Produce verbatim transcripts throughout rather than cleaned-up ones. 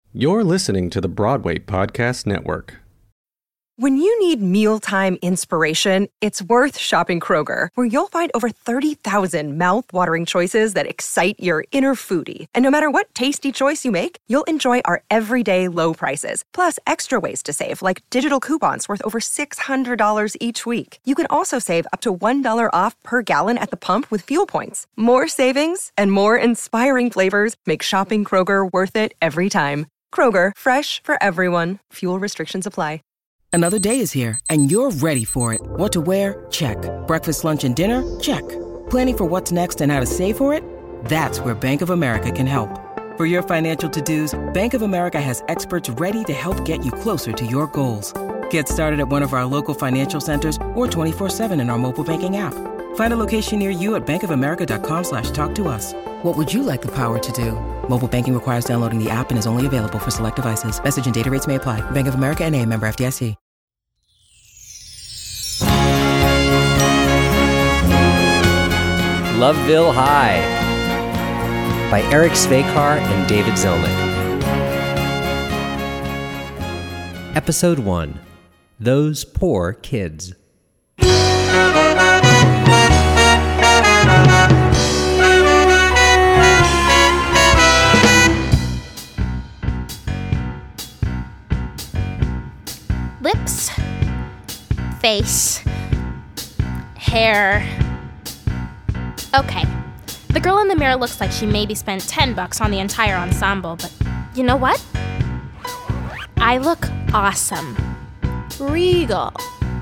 You're listening to the Broadway Podcast Network. When you need mealtime inspiration, it's worth shopping Kroger, where you'll find over thirty thousand mouth-watering choices that excite your inner foodie. And no matter what tasty choice you make, you'll enjoy our everyday low prices, plus extra ways to save, like digital coupons worth over six hundred dollars each week. You can also save up to one dollar off per gallon at the pump with fuel points. More savings and more inspiring flavors make shopping Kroger worth it every time. Kroger, fresh for everyone. Fuel restrictions apply. Another day is here, and you're ready for it. What to wear? Check. Breakfast, lunch, and dinner? Check. Planning for what's next and how to save for it? That's where Bank of America can help. For your financial to-dos, Bank of America has experts ready to help get you closer to your goals. Get started at one of our local financial centers or twenty-four seven in our mobile banking app. Find a location near you at bankofamerica.com slash talk to us. What would you like the power to do? Mobile banking requires downloading the app and is only available for select devices. Message and data rates may apply. Bank of America N A, member F D I C. Loveville High by Eric Svekar and David Zelnick. Episode one, Those Poor Kids. Lips, face, hair. Okay, the girl in the mirror looks like she maybe spent ten bucks on the entire ensemble, but you know what? I look awesome. Regal.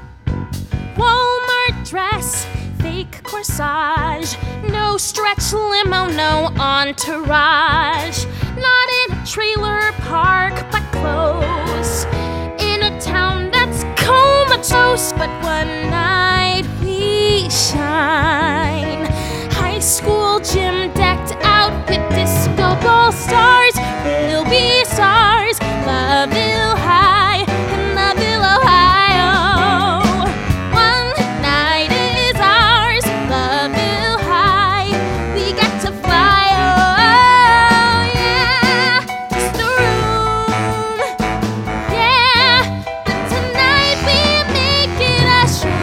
Walmart dress, fake corsage, no stretch limo, no entourage. Not in a trailer park, but close. In a town that's comatose, but one night we shine. High school gym decked out with disco ball stars. We'll be stars. Loveville High in Loveville, Ohio. One night is ours. Loveville High. We get to fly. Oh, yeah. Just the room. Yeah. But tonight we make it a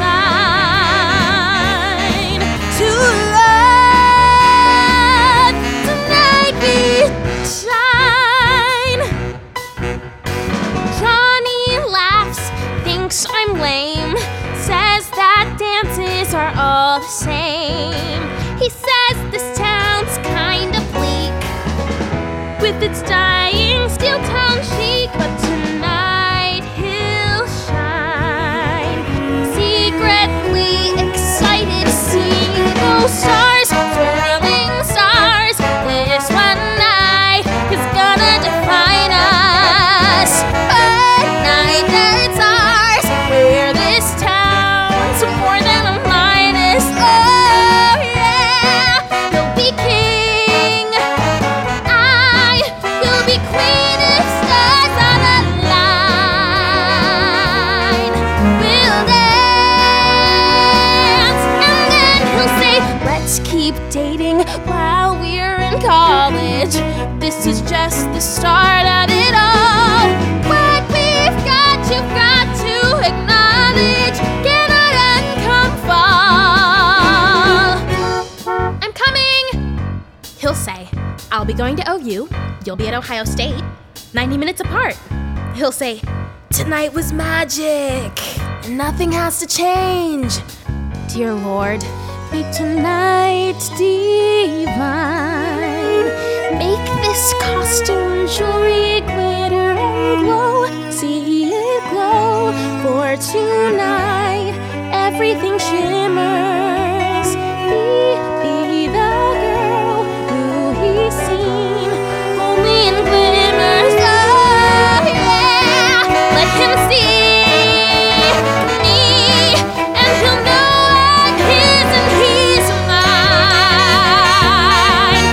shrine to love. Tonight we shine. Johnny laughs, thinks I'm lame, says that dances are all the same. He says this town's kinda bleak, with its dying steel town chic, but tonight he'll shine. Secretly excited, seeing those stars, swirling stars. This one night is gonna define us. A night that's ours, where this town's more than a minus. Oh yeah, he'll be king. I will be queen if stars are aligned. We'll dance, and then he'll say, let's keep dating while we're in college. This is just the start of it all. What we've got, you've got to acknowledge. Can I run, come fall? I'm coming, he'll say. I'll be going to O U. You'll be at Ohio State. ninety minutes apart. He'll say, tonight was magic, and nothing has to change. Dear Lord, make tonight divine. Make this costume, jewelry, glitter, and glow. See it glow, for tonight everything shimmers. Be, be the girl who he's seen only in glimmers. Oh yeah, let him see me, and he'll know I'm his and he's mine.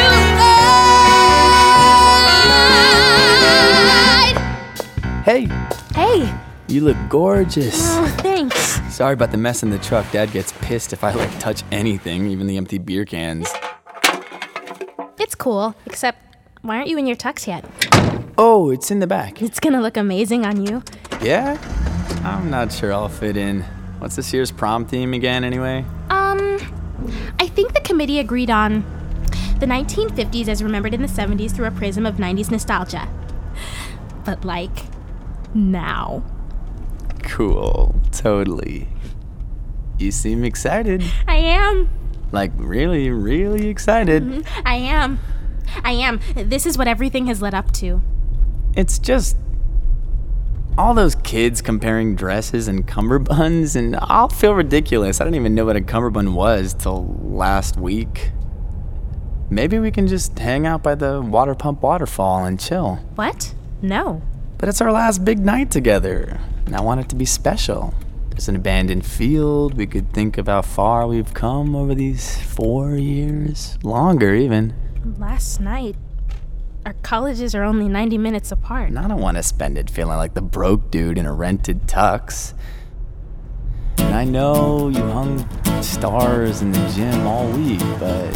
Tonight. Hey, Hey. you look gorgeous. Oh, thanks. Sorry about the mess in the truck. Dad gets pissed if I, like, touch anything, even the empty beer cans. It's cool, except why aren't you in your tux yet? Oh, it's in the back. It's gonna look amazing on you. Yeah? I'm not sure I'll fit in. What's this year's prom theme again, anyway? Um, I think the committee agreed on the nineteen fifties as remembered in the seventies through a prism of nineties nostalgia. But, like, now. Cool. Totally. You seem excited. I am. Like, really, really excited. Mm-hmm. I am. I am. This is what everything has led up to. It's just all those kids comparing dresses and cummerbunds, and I'll feel ridiculous. I didn't even know what a cummerbund was till last week. Maybe we can just hang out by the water pump waterfall and chill. What? No. But it's our last big night together, and I want it to be special. There's an abandoned field. We could think of how far we've come over these four years. Longer, even. Last night, our colleges are only ninety minutes apart. And I don't want to spend it feeling like the broke dude in a rented tux. And I know you hung stars in the gym all week, but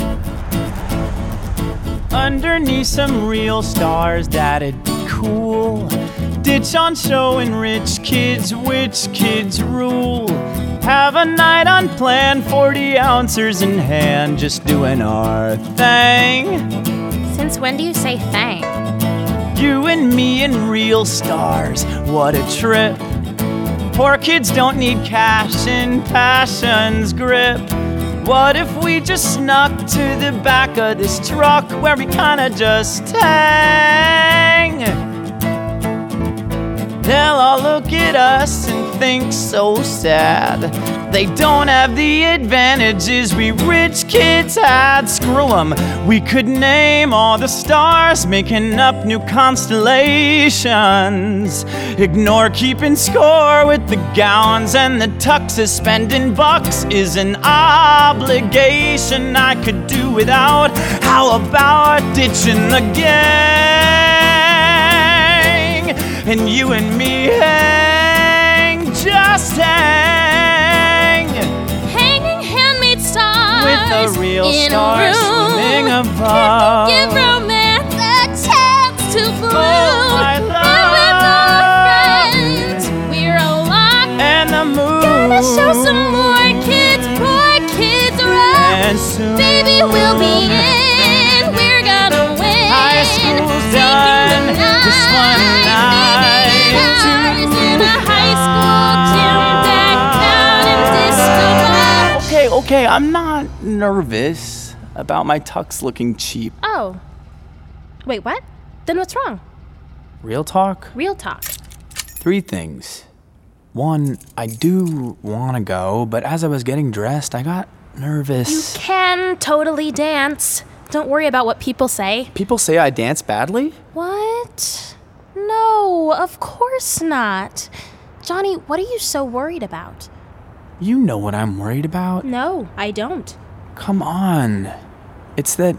underneath some real stars, that'd be cool. Ditch on showing rich kids which kids rule. Have a night unplanned, forty ounces in hand, just doing our thing. Since when do you say thang? You and me and real stars, what a trip. Poor kids don't need cash in passion's grip. What if we just snuck to the back of this truck where we kinda just hang? They'll all look at us and think so sad. They don't have the advantages we rich kids had. Screw 'em, we could name all the stars, making up new constellations. Ignore keeping score with the gowns and the tuxes. Spending bucks is an obligation I could do without. How about ditching the gang? And you and me hang, just hang. Hanging handmade stars With a real in star a room. swimming above. Give romance a chance to bloom. Oh, my And with our friends, we're a lock. And the moon. Gonna show some more kids, poor kids around. And soon Baby, we'll be in. We're gonna win. high school's Taking done. the night. This one night. Stars in a high school gym decked out in disco ball. Okay, okay, I'm not nervous about my tux looking cheap. Oh. Wait, what? Then what's wrong? Real talk? Real talk. Three things. One, I do want to go, but as I was getting dressed, I got nervous. Can totally dance. Don't worry about what people say. People say I dance badly? What? No, of course not. Johnny, what are you so worried about? You know what I'm worried about. No, I don't. Come on. It's that...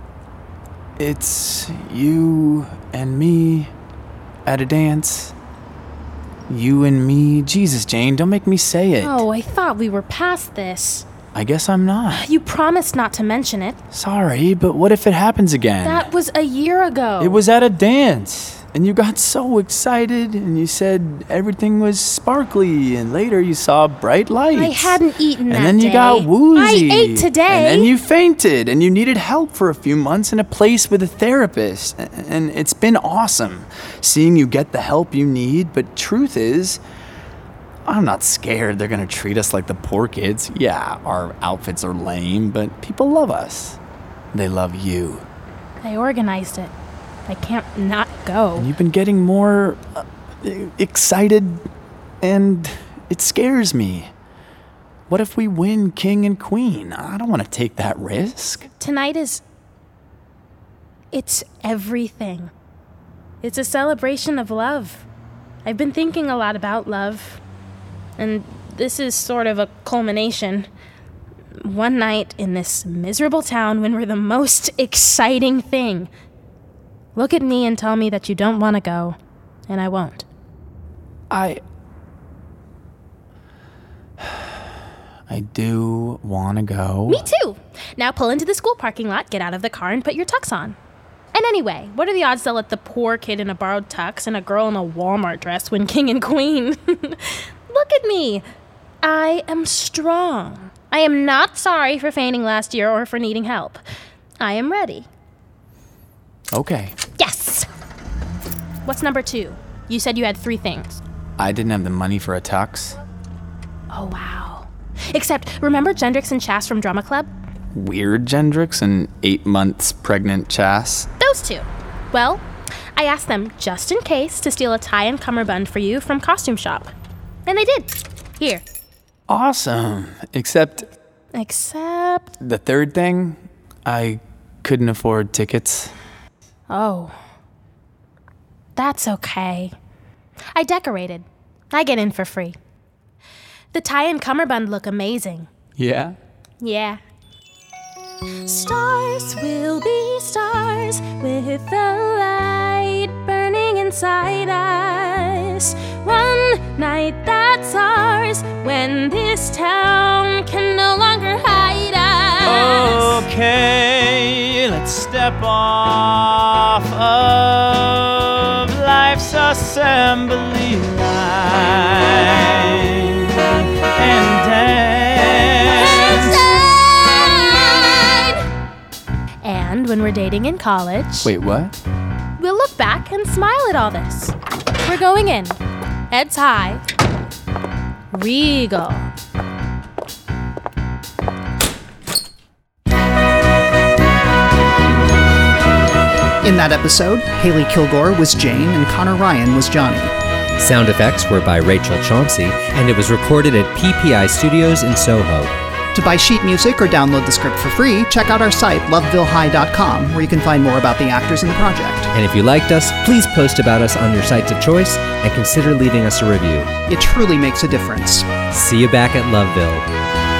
It's you and me at a dance. You and me. Jesus, Jane, don't make me say it. Oh, I thought we were past this. I guess I'm not. You promised not to mention it. Sorry, but what if it happens again? That was a year ago. It was at a dance. And you got so excited, and you said everything was sparkly, and later you saw bright lights. I hadn't eaten that And then you day. got woozy. I ate today. And then you fainted, and you needed help for a few months in a place with a therapist. And it's been awesome seeing you get the help you need, but truth is, I'm not scared they're gonna treat us like the poor kids. Yeah, our outfits are lame, but people love us. They love you. I organized it. I can't not go. And you've been getting more uh, excited, and it scares me. What if we win king and queen? I don't want to take that risk. Tonight is... It's everything. It's a celebration of love. I've been thinking a lot about love. And this is sort of a culmination. One night in this miserable town when we're the most exciting thing. Look at me and tell me that you don't want to go, and I won't. I... I do want to go. Me too! Now pull into the school parking lot, get out of the car, and put your tux on. And anyway, what are the odds they'll let the poor kid in a borrowed tux and a girl in a Walmart dress win king and queen? Look at me. I am strong. I am not sorry for fainting last year or for needing help. I am ready. Okay. Yes! What's number two? You said you had three things. I didn't have the money for a tux. Oh, wow. Except, remember Gendrix and Chas from Drama Club? Weird Gendrix and eight months pregnant Chas? Those two. Well, I asked them just in case to steal a tie and cummerbund for you from Costume Shop. And they did. Here. Awesome. Except... Except... The third thing? I couldn't afford tickets. Oh. That's okay. I decorated. I get in for free. The tie and cummerbund look amazing. Yeah? Yeah. Stars will be stars with the light burning inside us. One night that's ours when this town can no longer hide us. Okay, let's step off of life's assembly line and dance. And when we're dating in college... Wait, what? We'll look back and smile at all this. We're going in. Heads high. Regal. In that episode, Haley Kilgore was Jane and Connor Ryan was Johnny. Sound effects were by Rachel Chauncey, and it was recorded at P P I Studios in Soho. To buy sheet music or download the script for free, check out our site, loveville high dot com, where you can find more about the actors in the project. And if you liked us, please post about us on your sites of choice and consider leaving us a review. It truly makes a difference. See you back at Loveville.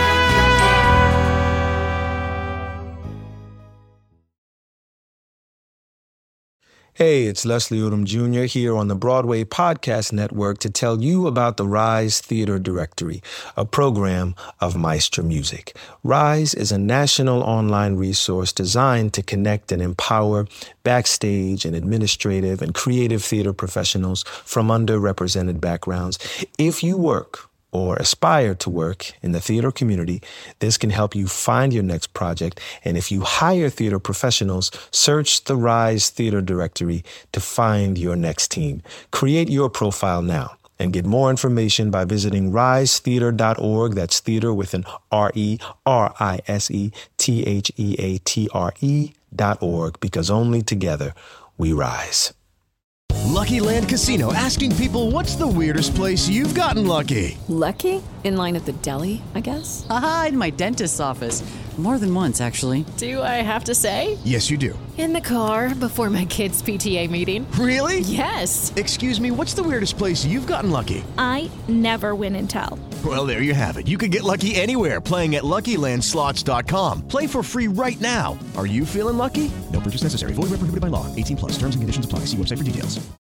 Hey, it's Leslie Odom Junior here on the Broadway Podcast Network to tell you about the Rise Theater Directory, a program of Maestro Music. Rise is a national online resource designed to connect and empower backstage and administrative and creative theater professionals from underrepresented backgrounds. If you work or aspire to work in the theater community, this can help you find your next project. And if you hire theater professionals, search the Rise Theater Directory to find your next team. Create your profile now and get more information by visiting rise theater dot org. That's theater with an R E R I S E T H E A T R E dot org, because only together we rise. Lucky Land Casino, asking people, what's the weirdest place you've gotten lucky? Lucky? In line at the deli, I guess? Aha, in my dentist's office. More than once, actually. Do I have to say? Yes, you do. In the car before my kids' P T A meeting. Really? Yes. Excuse me, what's the weirdest place you've gotten lucky? I never win and tell. Well, there you have it. You can get lucky anywhere, playing at Lucky Land Slots dot com. Play for free right now. Are you feeling lucky? No purchase necessary. Void where prohibited by law. eighteen plus. Terms and conditions apply. See website for details.